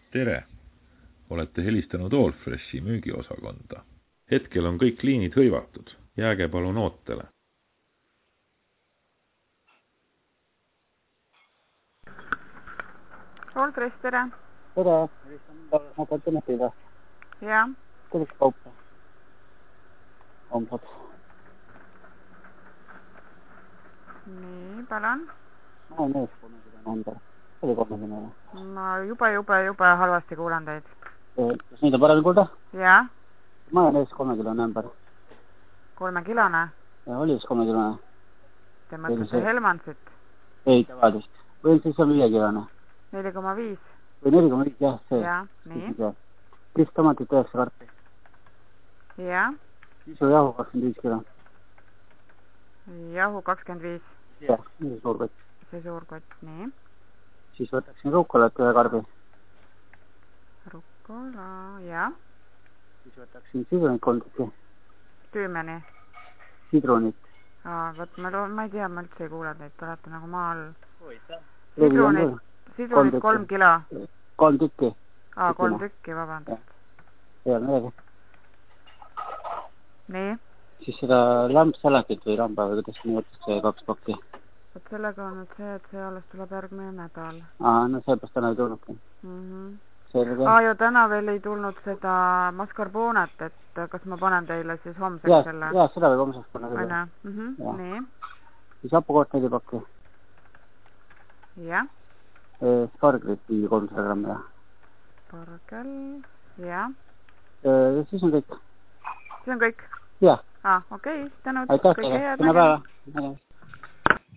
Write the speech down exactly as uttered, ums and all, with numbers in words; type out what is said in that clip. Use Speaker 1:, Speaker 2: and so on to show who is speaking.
Speaker 1: Tere! Olete helistanud Allfreshi müügiosakonda. Hetkel on kõik liinid hõivatud. Jääge palun ootele.
Speaker 2: Allfresh, tere!
Speaker 3: Tere! Ma pean näpida.
Speaker 2: Jah.
Speaker 3: Kuidas kaupa? Homsad.
Speaker 2: Nii, palun.
Speaker 3: Ma olen ees kolmekümne number. Oli kolmekümne.
Speaker 2: Ma juba, juba, juba halvasti kuulan teid.
Speaker 3: Kas nüüd on paremini kuulda?
Speaker 2: Jah.
Speaker 3: Ma olen ees kolmekümne number.
Speaker 2: Kolmekilone?
Speaker 3: Ja, oli ees kolmekümne.
Speaker 2: Te mõtlete Helmansit?
Speaker 3: Ei, tavalist. Või siis on viiekilone.
Speaker 2: neli koma viis?
Speaker 3: Või neli koma viis, jah, see.
Speaker 2: Jah, nii.
Speaker 3: Kris tomatit üheksa karti.
Speaker 2: Jah.
Speaker 3: Isu jahu kakskümmend viis kilo.
Speaker 2: Jahu kakskümmend viis?
Speaker 3: Jah, see suur kott.
Speaker 2: See suur kott, nii.
Speaker 3: Siis võtaksin ruukolat ühe karbi.
Speaker 2: Ruukola, jah.
Speaker 3: Siis võtaksin sidrunit kolm tükki.
Speaker 2: Tüümeni?
Speaker 3: Sidrunit.
Speaker 2: Aa, võt, ma, ma ei tea, ma üldse ei kuule teid, te olete nagu maal.
Speaker 3: Sidrunit,
Speaker 2: sidrunit kolm kilo?
Speaker 3: Kolm tükki.
Speaker 2: Aa, kolm tükki, vabandust.
Speaker 3: Ja, midagi.
Speaker 2: Nii?
Speaker 3: Siis seda lampsalatit või lamba või kuidas nii võtaks see kaks pakki?
Speaker 2: Võt sellega on nüüd see, et see alles tuleb järgmine nädal.
Speaker 3: Aa, no seepärast täna ei tulnudki.
Speaker 2: Mm -hmm.
Speaker 3: Selge.
Speaker 2: Aa, ju täna veel ei tulnud seda mascarponet, et kas ma panen teile siis homseks
Speaker 3: ja,
Speaker 2: selle?
Speaker 3: Jaa, seda võib homseks panna.
Speaker 2: Aina, mm -hmm. nii.
Speaker 3: Siis hapukoort neli pakki.
Speaker 2: Jah.
Speaker 3: Sparglit mingi kolmsada grammi.
Speaker 2: Spargel, jah.
Speaker 3: Ja siis on kõik.
Speaker 2: See on kõik?
Speaker 3: Jah.
Speaker 2: Aa, okei, okay. Tänud.
Speaker 3: Aitäh teile, täna päeva.